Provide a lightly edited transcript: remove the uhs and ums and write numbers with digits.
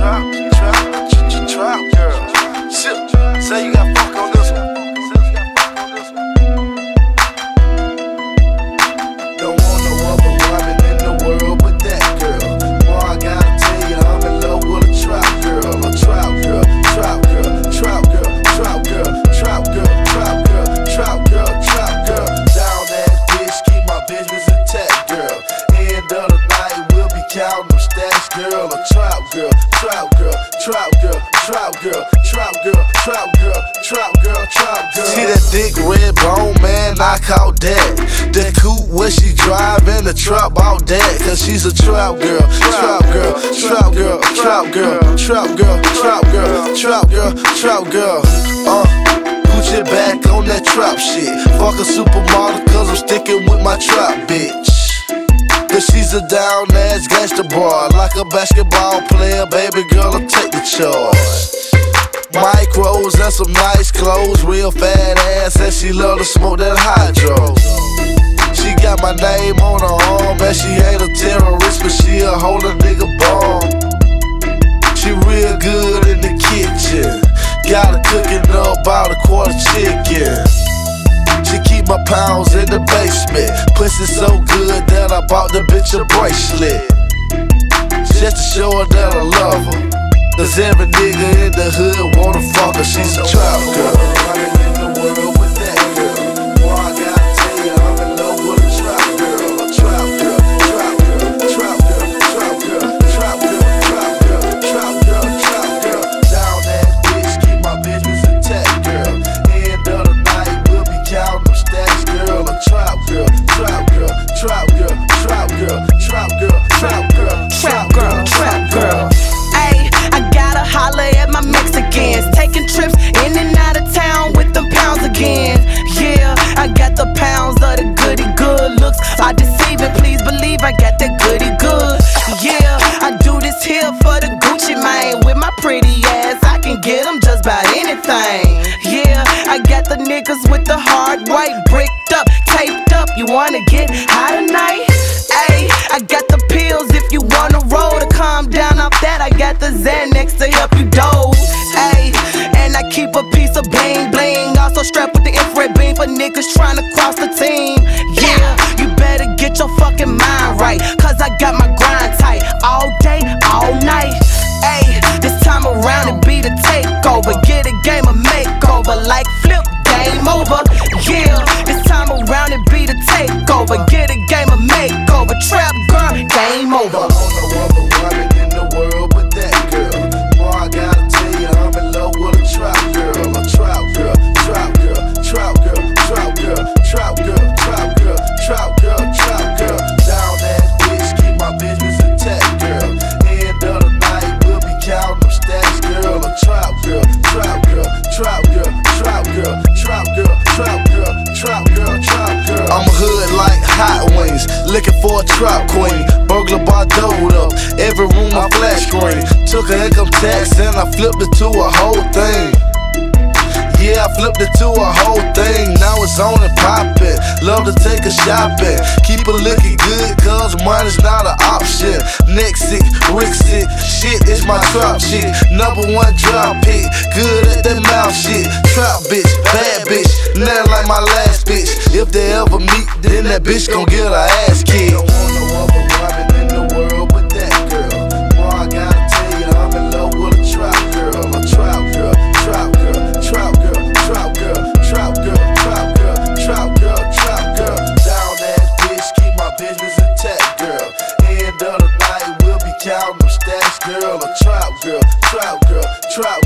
trap girl. Say you got fuck on this one. Don't want no other woman in the world but that girl. Boy, I gotta tell you, I'm in love with a trap girl. A trap girl, trap girl, trap girl, trap girl, trap girl, trap girl, trap girl, trap girl. Down that bitch, keep my business intact, girl. End of the night, we'll be counting them stacks, girl. A trap girl, trap girl, trap girl, trap girl, trap girl, trap girl, trap girl, trap girl. See that thick red bone, man, I caught that. That coupe where she driving the trap out that. Cause she's a trap girl, trap girl, trap girl, trap girl, trap girl, trap girl, trap girl, trap girl. Put your back on that trap shit. Fuck a supermodel cause I'm sticking with my trap bitch. Cause she's a down ass gangster boy. Like a basketball player, baby girl, I'll take the charge. Micros and some nice clothes, real fat ass, and she love to smoke that hydro. She got my name on her arm, and she ain't a terrorist, but she'll hold a nigga bomb. She real good in the kitchen, got her cooking up about a quarter chicken. She keep my pounds in the basement, pussy so good that I bought the bitch a bracelet. Just to show her that I love her. Cause every nigga in the hood wanna fuck her, she's a trap girl. Running in the world with that girl. Boy, I gotta tell you, I'm in love with a trap girl. A trap girl, trap girl, trap girl, trap girl, trap girl, trap girl, trap girl, trap girl. Down that bitch, keep my business intact, girl. End of the night, we'll be counting them stacks, girl. A trap girl, trap girl, trap girl, trap girl, trap girl, trap girl, trap girl, trap girl. Holla at my Mexicans, taking trips in and out of town with them pounds again. Yeah, I got the pounds of the goody good looks. I deceive it, please believe I got that goody good. Yeah, I do this here for the Gucci mane. With my pretty ass, I can get them just about anything. Yeah, I got the niggas with the hard white, bricked up, taped up. You wanna get high tonight? Ayy, I got the pills if you wanna roll to calm down off that. I got the Xanax to help you doze. Ayy, and I keep a piece of bling bling, also strapped with the infrared beam for niggas trying to cross the team. Yeah, you better get your fucking mind right, cause I got my grind tight all day, all night. Ayy, this time around it be the takeover. Get a game of makeover like flip, game over. Yeah, this time around it be the takeover. Get a game of makeover. Trap girl, game over. Don't want no other woman in the world but that girl. Boy, I gotta tell you, I'm in love with a trap girl. A trap girl, trap girl, trap girl, trap girl, trap girl, trap girl, trap girl, trap girl. Down that bitch, keep my business intact, girl. End of the night, we'll be counting them stacks, girl. A trap girl, trap girl, trap girl, trap girl, trap girl, trap girl, trap girl, trap girl. I'm hood like hot wings, looking for a trap queen. Burglar bar doed up, every room a flash screen. Took her income tax and I flipped it to a whole thing. Yeah, I flipped it to a whole thing. Now it's on and poppin'. Love to take her shopping. Keep her looking good, cause money's not an option. Next it, Rick it, shit is my trap shit. #1 drop hit, good at that mouth shit. Trap bitch, bad bitch, nothing like my last bitch. If they ever meet, then that bitch gon' get her ass kicked. Don't want no other woman in the world but that girl. Boy, I gotta tell you, I'm in love with a trap girl. A trap girl, trap girl, trap girl, trap girl, trap girl, trap girl, trap girl, trap girl. Down that bitch, keep my business intact, girl. End of the night, we'll be counting them stacks, girl. A trap girl, trap girl, trap